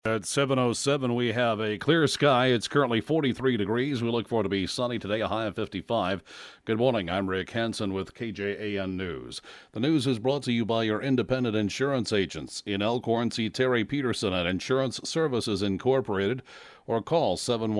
At 7:07, we have a clear sky. It's currently 43 degrees. We look for it to be sunny today, a high of 55. Good morning. I'm Rick Hansen with KJAN News. The news is brought to you by your independent insurance agents. In Elkhorn, see Terry Peterson at Insurance Services Incorporated or call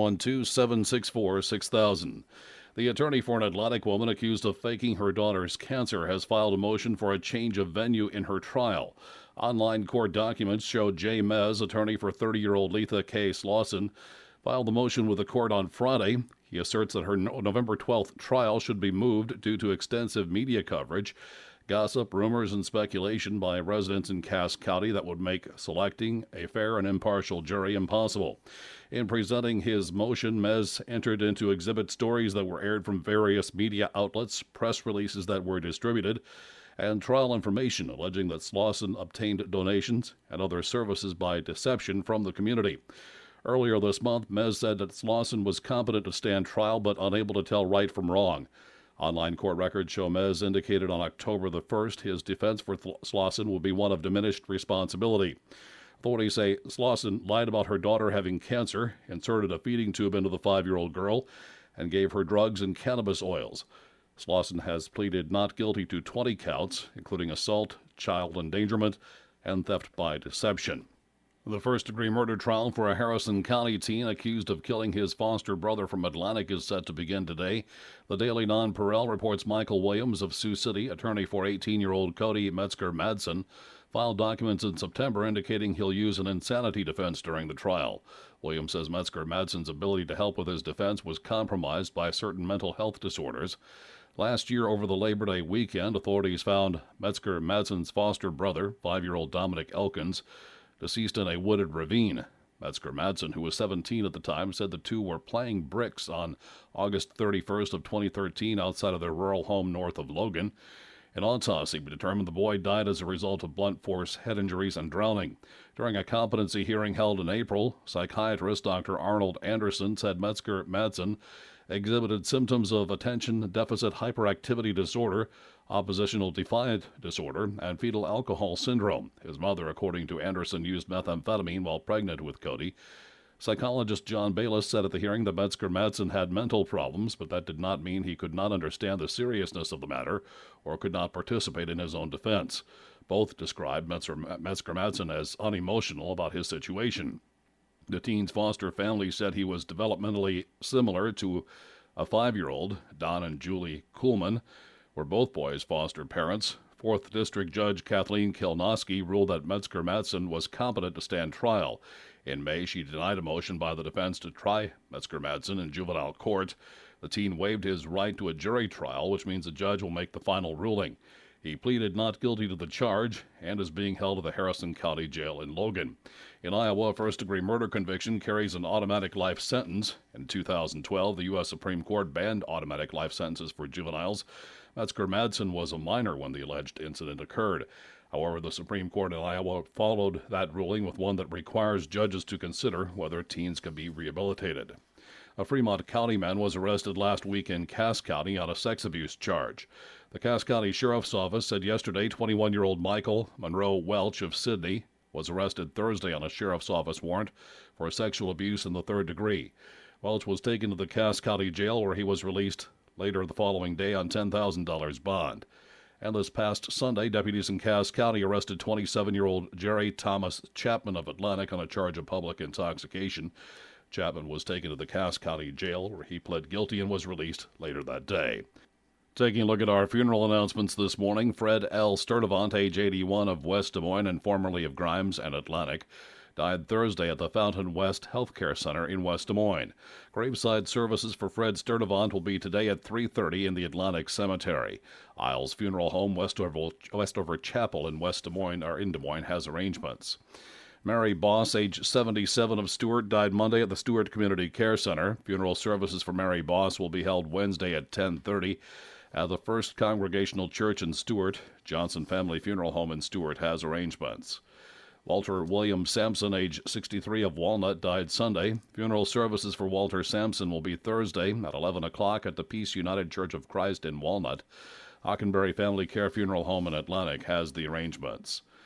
712-764-6000. The attorney for an Atlantic woman accused of faking her daughter's cancer has filed a motion for a change of venue in her trial. Online court documents show Jay Mez, attorney for 30-year-old Letha K. Slauson, filed the motion with the court on Friday. He asserts that her November 12th trial should be moved due to extensive media coverage, gossip, rumors, and speculation by residents in Cass County that would make selecting a fair and impartial jury impossible. In presenting his motion, Mez entered into exhibit stories that were aired from various media outlets, press releases that were distributed, and trial information alleging that Slauson obtained donations and other services by deception from the community. Earlier this month, Mez said that Slauson was competent to stand trial but unable to tell right from wrong. Online court records show Mez indicated on October the 1st his defense for Slauson will be one of diminished responsibility. Authorities say Slauson lied about her daughter having cancer, inserted a feeding tube into the 5-year-old girl, and gave her drugs and cannabis oils. Slauson has pleaded not guilty to 20 counts, including assault, child endangerment, and theft by deception. The first-degree murder trial for a Harrison County teen accused of killing his foster brother from Atlantic is set to begin today. The Daily Non-Pareil reports Michael Williams of Sioux City, attorney for 18-year-old Cody Metzger-Madsen, filed documents in September indicating he'll use an insanity defense during the trial. Williams says Metzger-Madsen's ability to help with his defense was compromised by certain mental health disorders. Last year, over the Labor Day weekend, authorities found Metzger-Madsen's foster brother, 5-year-old Dominic Elkins, deceased in a wooded ravine. Metzger-Madsen, who was 17 at the time, said the two were playing bricks on August 31st of 2013 outside of their rural home north of Logan. An autopsy determined the boy died as a result of blunt force head injuries and drowning. During a competency hearing held in April, psychiatrist Dr. Arnold Anderson said Metzger-Madsen exhibited symptoms of attention deficit hyperactivity disorder, oppositional defiant disorder, and fetal alcohol syndrome. His mother, according to Anderson, used methamphetamine while pregnant with Cody. Psychologist John Bayless said at the hearing that Metzger-Madsen had mental problems, but that did not mean he could not understand the seriousness of the matter or could not participate in his own defense. Both described Metzger-Madsen as unemotional about his situation. The teen's foster family said he was developmentally similar to a 5-year-old. Don and Julie Kuhlman were both boys' foster parents. 4th District Judge Kathleen Kilnosky ruled that Metzger-Madsen was competent to stand trial. In May, she denied a motion by the defense to try Metzger-Madsen in juvenile court. The teen waived his right to a jury trial, which means the judge will make the final ruling. He pleaded not guilty to the charge and is being held at the Harrison County Jail in Logan. In Iowa, a first-degree murder conviction carries an automatic life sentence. In 2012, the U.S. Supreme Court banned automatic life sentences for juveniles. Metzger-Madsen was a minor when the alleged incident occurred. However, the Supreme Court in Iowa followed that ruling with one that requires judges to consider whether teens can be rehabilitated. A Fremont County man was arrested last week in Cass County on a sex abuse charge. The Cass County Sheriff's Office said yesterday 21-year-old Michael Monroe Welch of Sidney was arrested Thursday on a Sheriff's Office warrant for sexual abuse in the 3rd degree. Welch was taken to the Cass County Jail where he was released later the following day on $10,000 bond. And this past Sunday, deputies in Cass County arrested 27-year-old Jerry Thomas Chapman of Atlantic on a charge of public intoxication. Chapman was taken to the Cass County Jail where he pled guilty and was released later that day. Taking a look at our funeral announcements this morning, Fred L. Sturdivant, age 81, of West Des Moines and formerly of Grimes and Atlantic, died Thursday at the Fountain West Healthcare Center in West Des Moines. Graveside services for Fred Sturdivant will be today at 3:30 in the Atlantic Cemetery. Isles Funeral Home, Westover Chapel in West Des Moines, has arrangements. Mary Boss, age 77, of Stuart, died Monday at the Stuart Community Care Center. Funeral services for Mary Boss will be held Wednesday at 10:30 at the First Congregational Church in Stuart. Johnson Family Funeral Home in Stuart has arrangements. Walter William Sampson, age 63, of Walnut, died Sunday. Funeral services for Walter Sampson will be Thursday at 11 o'clock at the Peace United Church of Christ in Walnut. Hockenberry Family Care Funeral Home in Atlantic has the arrangements.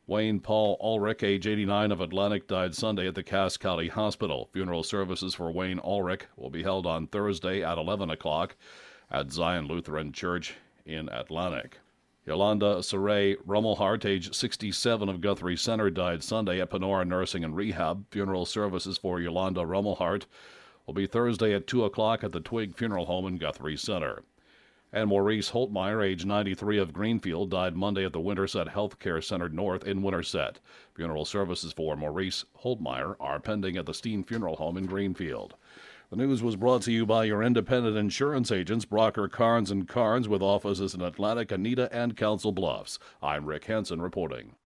Wayne Paul Ulrich, age 89, of Atlantic, died Sunday at the Cass County Hospital. Funeral services for Wayne Ulrich will be held on Thursday at 11 o'clock at Zion Lutheran Church in Atlantic. Yolanda Saray Rummelhart, age 67, of Guthrie Center, died Sunday at Panora Nursing and Rehab. Funeral services for Yolanda Rummelhart will be Thursday at 2 o'clock at the Twig Funeral Home in Guthrie Center. And Maurice Holtmeyer, age 93, of Greenfield, died Monday at the Winterset Healthcare Center North in Winterset. Funeral services for Maurice Holtmeyer are pending at the Steen Funeral Home in Greenfield. The news was brought to you by your independent insurance agents, Brocker, Carnes & Carnes, with offices in Atlantic, Anita, and Council Bluffs. I'm Rick Hansen reporting.